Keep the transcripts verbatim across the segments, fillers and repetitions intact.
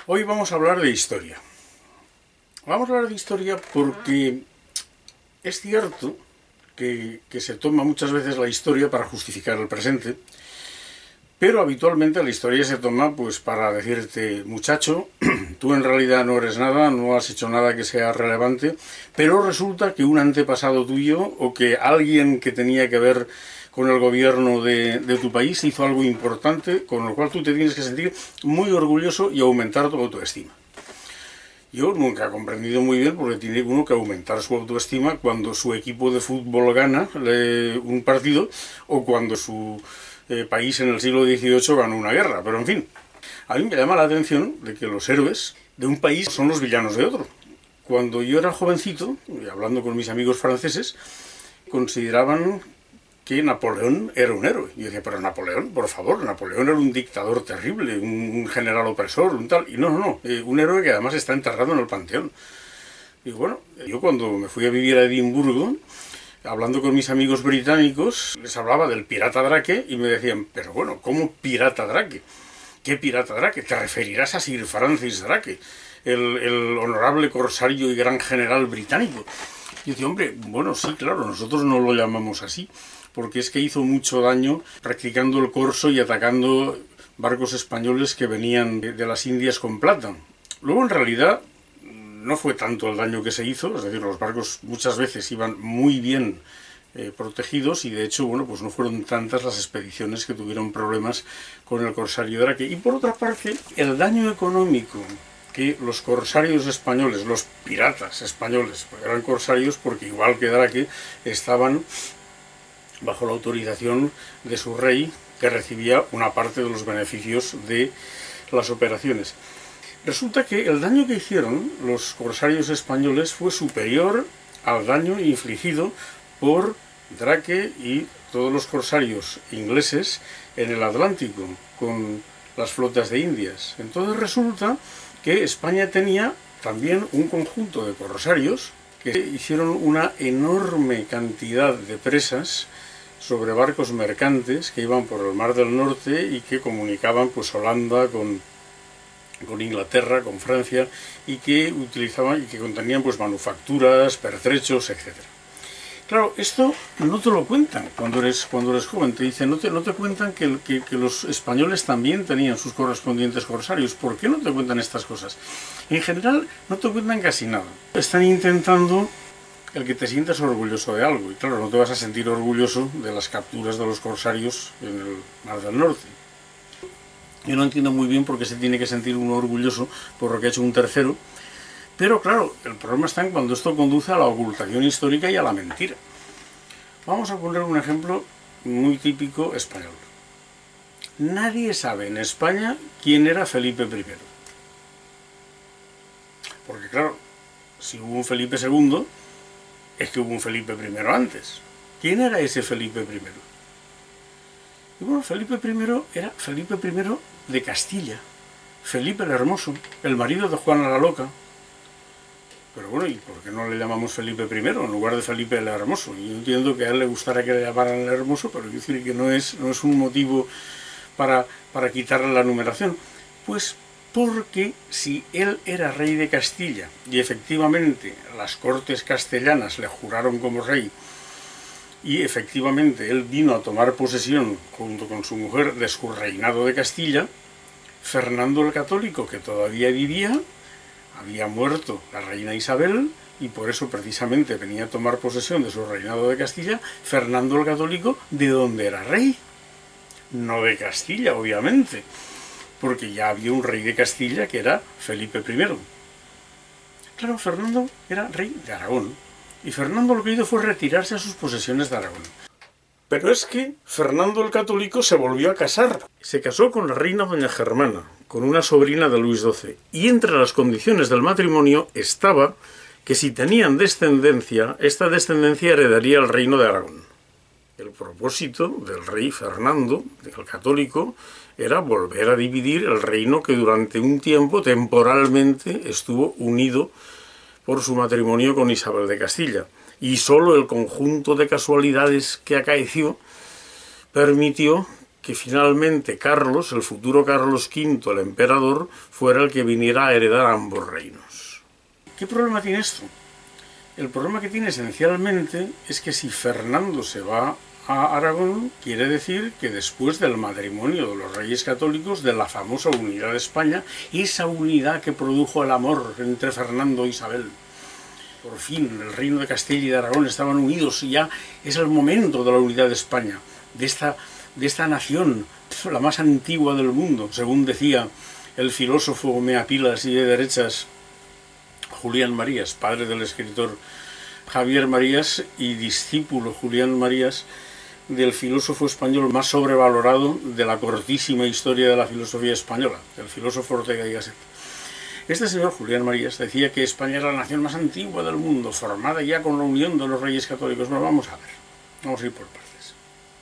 Hoy vamos a hablar de historia. Vamos a hablar de historia porque es cierto que, que se toma muchas veces la historia para justificar el presente, pero habitualmente la historia se toma pues para decirte, muchacho, tú en realidad no eres nada, no has hecho nada que sea relevante, pero resulta que un antepasado tuyo o que alguien que tenía que ver con el gobierno de, de tu país hizo algo importante, con lo cual tú te tienes que sentir muy orgulloso y aumentar tu autoestima. Yo nunca he comprendido muy bien porque tiene uno que aumentar su autoestima cuando su equipo de fútbol gana un partido o cuando su eh, país en el siglo dieciocho ganó una guerra, pero en fin. A mí me llama la atención de que los héroes de un país son los villanos de otro. Cuando yo era jovencito, hablando con mis amigos franceses, consideraban que Napoleón era un héroe. Y yo decía, pero Napoleón, por favor, Napoleón era un dictador terrible, un, un general opresor, un tal. Y no, no, no, eh, un héroe que además está enterrado en el Panteón. Y bueno, yo cuando me fui a vivir a Edimburgo, hablando con mis amigos británicos, les hablaba del pirata Drake y me decían, pero bueno, ¿cómo pirata Drake? ¿Qué pirata Drake? Te referirás a Sir Francis Drake, el, el honorable corsario y gran general británico. Y yo decía, hombre, bueno, sí, claro, nosotros no lo llamamos así, porque es que hizo mucho daño practicando el corso y atacando barcos españoles que venían de, de las Indias con plata. Luego, en realidad, no fue tanto el daño que se hizo, es decir, los barcos muchas veces iban muy bien eh, protegidos y, de hecho, bueno, pues no fueron tantas las expediciones que tuvieron problemas con el corsario Drake. Y, por otra parte, el daño económico que los corsarios españoles, los piratas españoles, eran corsarios porque, igual que Drake, estaban bajo la autorización de su rey, que recibía una parte de los beneficios de las operaciones. Resulta que el daño que hicieron los corsarios españoles fue superior al daño infligido por Drake y todos los corsarios ingleses en el Atlántico, con las flotas de Indias. Entonces resulta que España tenía también un conjunto de corsarios que hicieron una enorme cantidad de presas sobre barcos mercantes que iban por el Mar del Norte y que comunicaban pues Holanda con, con Inglaterra, con Francia, y que utilizaban y que contenían pues manufacturas, pertrechos, etcétera. Claro, esto no te lo cuentan cuando eres, cuando eres joven, te dicen, no te, no te cuentan que, que, que los españoles también tenían sus correspondientes corsarios. ¿Por qué no te cuentan estas cosas? En general no te cuentan casi nada. Están intentando el que te sientas orgulloso de algo, y claro, no te vas a sentir orgulloso de las capturas de los corsarios en el Mar del Norte. Yo no entiendo muy bien por qué se tiene que sentir uno orgulloso por lo que ha hecho un tercero, pero claro, el problema está en cuando esto conduce a la ocultación histórica y a la mentira. Vamos a poner un ejemplo muy típico español. Nadie sabe en España quién era Felipe primero. Porque claro, si hubo un Felipe segundo, es que hubo un Felipe primero antes. ¿Quién era ese Felipe primero? Y bueno, Felipe primero era Felipe primero de Castilla, Felipe el Hermoso, el marido de Juana la Loca. Pero bueno, ¿y por qué no le llamamos Felipe primero en lugar de Felipe el Hermoso? Yo entiendo que a él le gustara que le llamaran el Hermoso, pero quiero decir que no es, no es un motivo para, para quitarle la numeración. Pues porque si él era rey de Castilla y efectivamente las cortes castellanas le juraron como rey y efectivamente él vino a tomar posesión junto con su mujer de su reinado de Castilla, Fernando el Católico, que todavía vivía, había muerto la reina Isabel y por eso precisamente venía a tomar posesión de su reinado de Castilla. Fernando el Católico, ¿de dónde era rey? No de Castilla, obviamente, porque ya había un rey de Castilla que era Felipe primero. Claro, Fernando era rey de Aragón, y Fernando lo que hizo fue retirarse a sus posesiones de Aragón. Pero es que Fernando el Católico se volvió a casar. Se casó con la reina doña Germana, con una sobrina de Luis doce, y entre las condiciones del matrimonio estaba que si tenían descendencia, esta descendencia heredaría el reino de Aragón. El propósito del rey Fernando, el Católico, era volver a dividir el reino que durante un tiempo temporalmente estuvo unido por su matrimonio con Isabel de Castilla. Y solo el conjunto de casualidades que acaeció permitió que que finalmente Carlos, el futuro Carlos quinto, el emperador, fuera el que viniera a heredar ambos reinos. ¿Qué problema tiene esto? El problema que tiene esencialmente es que si Fernando se va a Aragón, quiere decir que después del matrimonio de los reyes católicos, de la famosa unidad de España, esa unidad que produjo el amor entre Fernando e Isabel, por fin el reino de Castilla y de Aragón estaban unidos y ya es el momento de la unidad de España, de esta, de esta nación, la más antigua del mundo, según decía el filósofo meapilas y de derechas Julián Marías, padre del escritor Javier Marías y discípulo Julián Marías del filósofo español más sobrevalorado de la cortísima historia de la filosofía española, el filósofo Ortega y Gasset. Este señor Julián Marías decía que España era la nación más antigua del mundo, formada ya con la unión de los reyes católicos. Bueno, vamos a ver, vamos a ir por partes.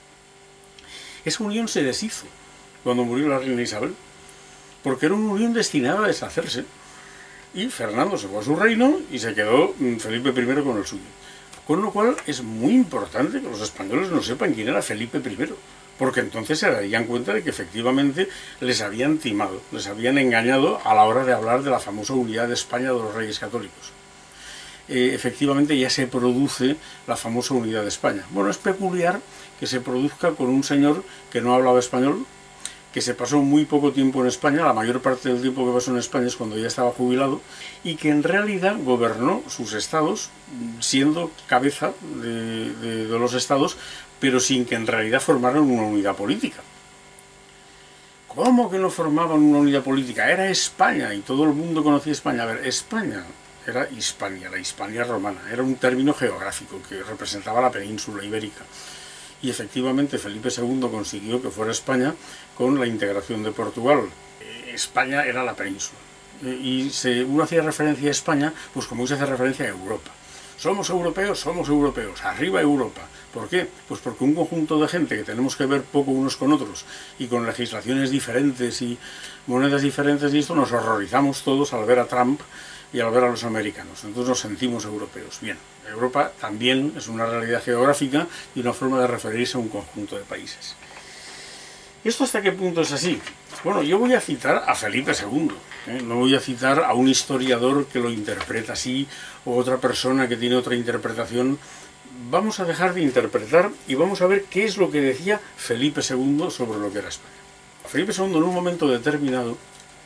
Esa unión se deshizo cuando murió la reina Isabel, porque era una unión destinada a deshacerse. Y Fernando se fue a su reino y se quedó Felipe primero con el suyo. Con lo cual es muy importante que los españoles no sepan quién era Felipe primero, porque entonces se darían cuenta de que efectivamente les habían timado, les habían engañado a la hora de hablar de la famosa unidad de España de los reyes católicos. Eh, efectivamente ya se produce la famosa unidad de España. Bueno, es peculiar que se produzca con un señor que no hablaba español, que se pasó muy poco tiempo en España, la mayor parte del tiempo que pasó en España es cuando ya estaba jubilado, y que en realidad gobernó sus estados, siendo cabeza de, de, de los estados, pero sin que en realidad formaran una unidad política. ¿Cómo que no formaban una unidad política? Era España, y todo el mundo conocía España. A ver, España era Hispania, la Hispania romana, era un término geográfico que representaba la península ibérica. Y efectivamente Felipe segundo consiguió que fuera España con la integración de Portugal. España era la península. Y se, uno hacía referencia a España, pues como se hace referencia a Europa. Somos europeos, somos europeos, arriba Europa. ¿Por qué? Pues porque un conjunto de gente que tenemos que ver poco unos con otros y con legislaciones diferentes y monedas diferentes y esto, nos horrorizamos todos al ver a Trump y al ver a los americanos. Entonces nos sentimos europeos. Bien, Europa también es una realidad geográfica y una forma de referirse a un conjunto de países. ¿Esto hasta qué punto es así? Bueno, yo voy a citar a Felipe segundo, ¿eh? No voy a citar a un historiador que lo interpreta así o otra persona que tiene otra interpretación. Vamos a dejar de interpretar y vamos a ver qué es lo que decía Felipe segundo sobre lo que era España. Felipe segundo en un momento determinado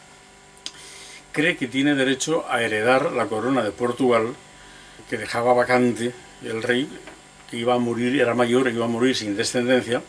cree que tiene derecho a heredar la corona de Portugal, que dejaba vacante el rey, que iba a morir, era mayor, iba a morir sin descendencia,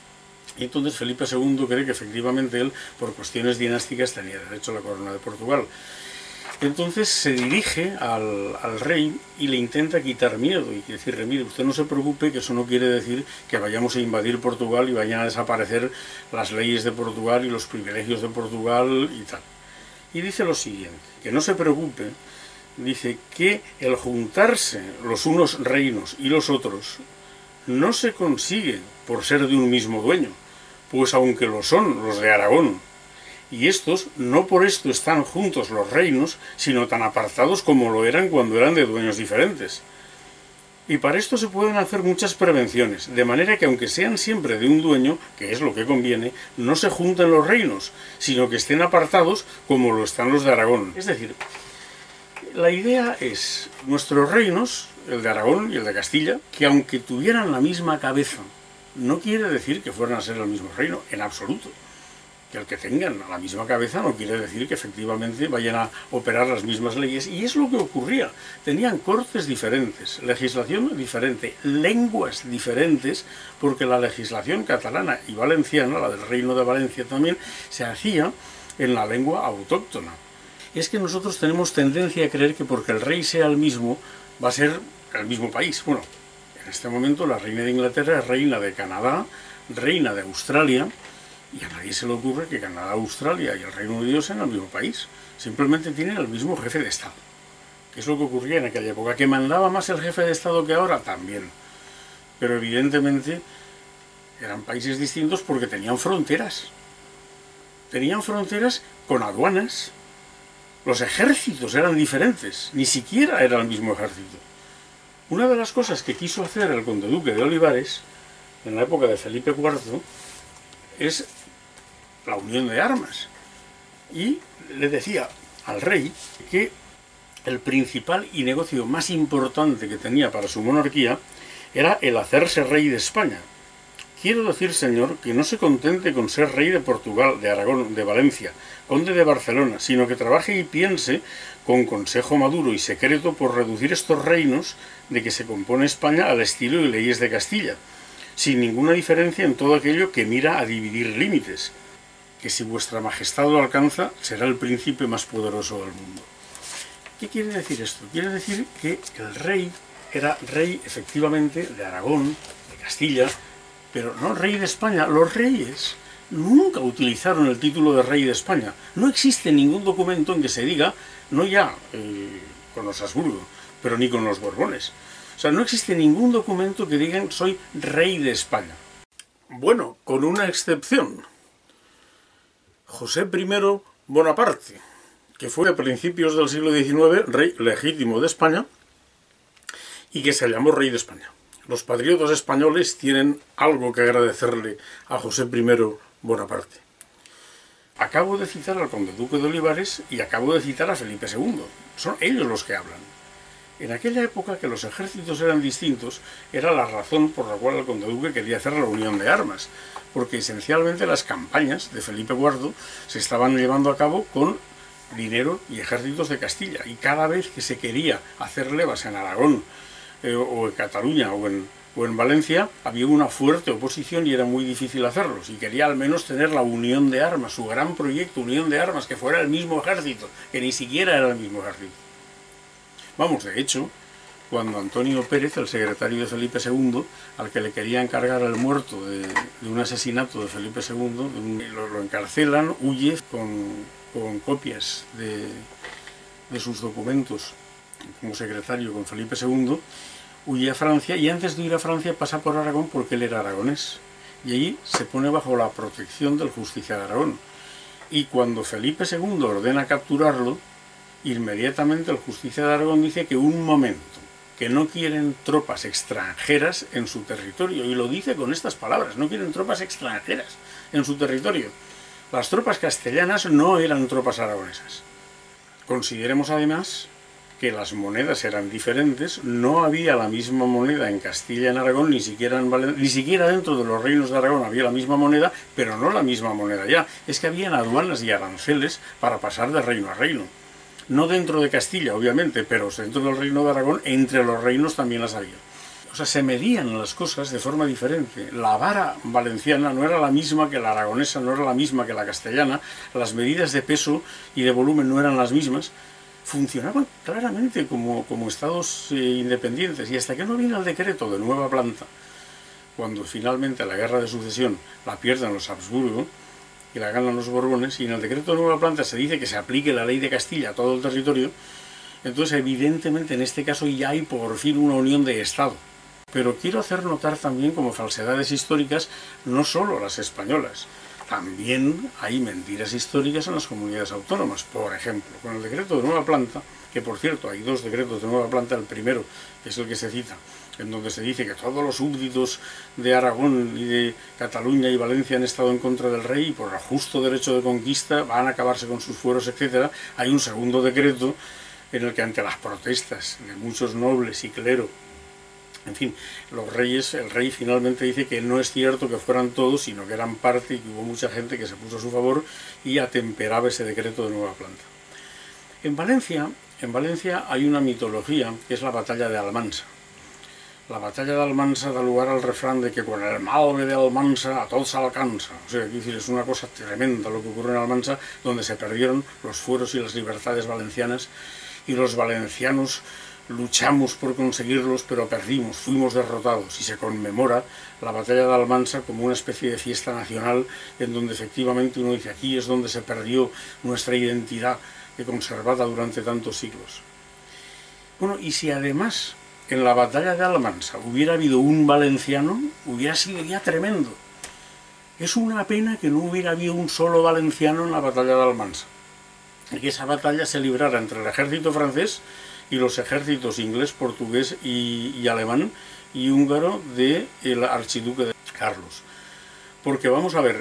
y entonces Felipe segundo cree que efectivamente él, por cuestiones dinásticas, tenía derecho a la corona de Portugal. Entonces se dirige al, al rey y le intenta quitar miedo y decirle, mire, usted no se preocupe, que eso no quiere decir que vayamos a invadir Portugal y vayan a desaparecer las leyes de Portugal y los privilegios de Portugal y tal. Y dice lo siguiente, que no se preocupe, dice que el juntarse los unos reinos y los otros no se consigue por ser de un mismo dueño, pues aunque lo son los de Aragón, y estos no por esto están juntos los reinos, sino tan apartados como lo eran cuando eran de dueños diferentes. Y para esto se pueden hacer muchas prevenciones, de manera que aunque sean siempre de un dueño, que es lo que conviene, no se junten los reinos, sino que estén apartados como lo están los de Aragón. Es decir, la idea es, nuestros reinos, el de Aragón y el de Castilla, que aunque tuvieran la misma cabeza, no quiere decir que fueran a ser el mismo reino, en absoluto. Que el que tengan la misma cabeza no quiere decir que efectivamente vayan a operar las mismas leyes, y es lo que ocurría. Tenían cortes diferentes, legislación diferente, lenguas diferentes, porque la legislación catalana y valenciana, la del Reino de Valencia también, se hacía en la lengua autóctona. Es que nosotros tenemos tendencia a creer que porque el rey sea el mismo, va a ser el mismo país. Bueno, en este momento la reina de Inglaterra es reina de Canadá, reina de Australia, y a nadie se le ocurre que Canadá, Australia y el Reino Unido sean el mismo país. Simplemente tienen el mismo jefe de Estado. ¿Qué es lo que ocurría en aquella época? ¿Que mandaba más el jefe de Estado que ahora? También. Pero evidentemente eran países distintos porque tenían fronteras. Tenían fronteras con aduanas. Los ejércitos eran diferentes. Ni siquiera era el mismo ejército. Una de las cosas que quiso hacer el conde duque de Olivares, en la época de Felipe cuarto, es la unión de armas. Y le decía al rey que el principal y negocio más importante que tenía para su monarquía era el hacerse rey de España. Quiero decir, señor, que no se contente con ser rey de Portugal, de Aragón, de Valencia, conde de Barcelona, sino que trabaje y piense con consejo maduro y secreto por reducir estos reinos de que se compone España al estilo y leyes de Castilla, sin ninguna diferencia en todo aquello que mira a dividir límites, que si vuestra majestad lo alcanza, será el príncipe más poderoso del mundo. ¿Qué quiere decir esto? Quiere decir que el rey era rey, efectivamente, de Aragón, de Castilla, pero no rey de España. Los reyes nunca utilizaron el título de rey de España. No existe ningún documento en que se diga, no ya eh, con los Habsburgo, pero ni con los Borbones. O sea, no existe ningún documento que digan soy rey de España. Bueno, con una excepción. José primero Bonaparte, que fue a principios del siglo diecinueve rey legítimo de España y que se llamó rey de España. Los patriotas españoles tienen algo que agradecerle a José primero Bonaparte. Acabo de citar al conde duque de Olivares y acabo de citar a Felipe segundo. Son ellos los que hablan. En aquella época, que los ejércitos eran distintos, era la razón por la cual el conde duque quería hacer la unión de armas, porque esencialmente las campañas de Felipe cuarto se estaban llevando a cabo con dinero y ejércitos de Castilla, y cada vez que se quería hacer levas en Aragón, eh, o en Cataluña o en, o en Valencia, había una fuerte oposición y era muy difícil hacerlos, y quería al menos tener la unión de armas, su gran proyecto, unión de armas, que fuera el mismo ejército, que ni siquiera era el mismo ejército. Vamos, de hecho, cuando Antonio Pérez, el secretario de Felipe segundo, al que le quería encargar el muerto de, de un asesinato de Felipe segundo, de un, lo, lo encarcelan, huye con, con copias de, de sus documentos como secretario con Felipe segundo, huye a Francia, y antes de ir a Francia pasa por Aragón porque él era aragonés, y allí se pone bajo la protección del Justicia de Aragón. Y cuando Felipe segundo ordena capturarlo, inmediatamente el Justicia de Aragón dice que un momento, que no quieren tropas extranjeras en su territorio, y lo dice con estas palabras, no quieren tropas extranjeras en su territorio. Las tropas castellanas no eran tropas aragonesas. Consideremos además que las monedas eran diferentes, no había la misma moneda en Castilla y en Aragón, ni siquiera, en Valen- ni siquiera dentro de los reinos de Aragón había la misma moneda, pero no la misma moneda ya, es que habían aduanas y aranceles para pasar de reino a reino. No dentro de Castilla, obviamente, pero dentro del reino de Aragón, entre los reinos también las había. O sea, se medían las cosas de forma diferente. La vara valenciana no era la misma que la aragonesa, no era la misma que la castellana, las medidas de peso y de volumen no eran las mismas. Funcionaban claramente como, como estados eh, independientes, y hasta que no vino el decreto de nueva planta, cuando finalmente la guerra de sucesión la pierden los Habsburgo y la ganan los Borbones, y en el decreto de nueva planta se dice que se aplique la ley de Castilla a todo el territorio, entonces evidentemente en este caso ya hay por fin una unión de Estado. Pero quiero hacer notar también como falsedades históricas no solo las españolas, también hay mentiras históricas en las comunidades autónomas. Por ejemplo, con el decreto de nueva planta, que por cierto hay dos decretos de nueva planta, el primero es el que se cita, en donde se dice que todos los súbditos de Aragón y de Cataluña y Valencia han estado en contra del rey y por el justo derecho de conquista van a acabarse con sus fueros, etcétera. Hay un segundo decreto en el que, ante las protestas de muchos nobles y clero, en fin, los reyes, el rey finalmente dice que no es cierto que fueran todos, sino que eran parte, y que hubo mucha gente que se puso a su favor y atemperaba ese decreto de nueva planta. En Valencia, en Valencia hay una mitología que es la batalla de Almansa. La batalla de Almansa da lugar al refrán de que con el mal de Almansa a todos se alcanza. O sea, es decir, es una cosa tremenda lo que ocurrió en Almansa, donde se perdieron los fueros y las libertades valencianas, y los valencianos luchamos por conseguirlos, pero perdimos, fuimos derrotados, y se conmemora la batalla de Almansa como una especie de fiesta nacional, en donde efectivamente uno dice, aquí es donde se perdió nuestra identidad conservada durante tantos siglos. Bueno, y si además en la batalla de Almansa hubiera habido un valenciano, hubiera sido ya tremendo. Es una pena que no hubiera habido un solo valenciano en la batalla de Almansa, y que esa batalla se librara entre el ejército francés y los ejércitos inglés, portugués y, y alemán y húngaro del archiduque de Carlos. Porque vamos a ver,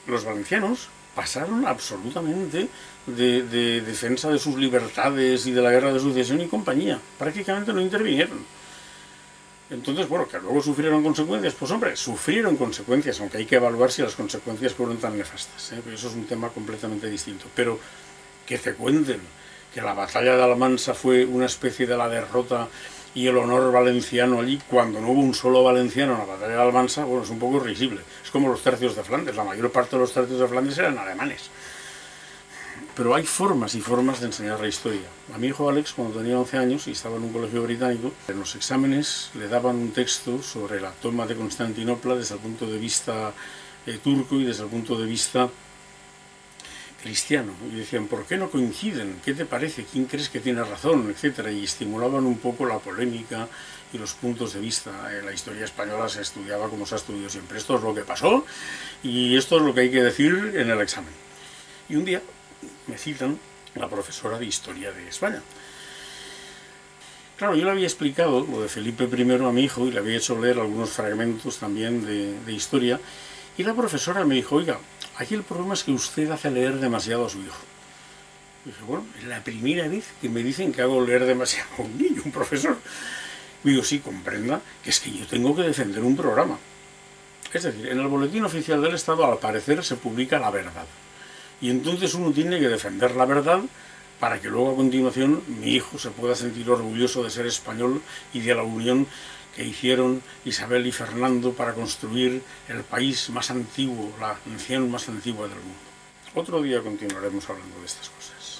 los valencianos pasaron absolutamente de, de defensa de sus libertades y de la guerra de sucesión y compañía. Prácticamente no intervinieron. Entonces, bueno, que luego sufrieron consecuencias, pues hombre, sufrieron consecuencias, aunque hay que evaluar si las consecuencias fueron tan nefastas, ¿eh? Eso es un tema completamente distinto. Pero que te cuenten que la batalla de Almansa fue una especie de la derrota y el honor valenciano allí, cuando no hubo un solo valenciano en la batalla de Almansa, bueno, es un poco risible. Es como los tercios de Flandes, la mayor parte de los tercios de Flandes eran alemanes. Pero hay formas y formas de enseñar la historia. A mi hijo Alex, cuando tenía once años y estaba en un colegio británico, en los exámenes le daban un texto sobre la toma de Constantinopla desde el punto de vista eh, turco y desde el punto de vista cristiano. Y decían, ¿por qué no coinciden? ¿Qué te parece? ¿Quién crees que tiene razón? Etcétera. Y estimulaban un poco la polémica y los puntos de vista. En la historia española se estudiaba como se ha estudiado siempre. Esto es lo que pasó y esto es lo que hay que decir en el examen. Y un día me citan la profesora de Historia de España. Claro, yo le había explicado lo de Felipe primero a mi hijo y le había hecho leer algunos fragmentos también de, de historia, y la profesora me dijo, oiga, aquí el problema es que usted hace leer demasiado a su hijo. Y dije, bueno, es la primera vez que me dicen que hago leer demasiado a un niño, un profesor. Y digo, sí, comprenda que es que yo tengo que defender un programa. Es decir, en el Boletín Oficial del Estado, al parecer, se publica la verdad. Y entonces uno tiene que defender la verdad para que luego a continuación mi hijo se pueda sentir orgulloso de ser español y de la unión que hicieron Isabel y Fernando para construir el país más antiguo, la nación más antigua del mundo. Otro día continuaremos hablando de estas cosas.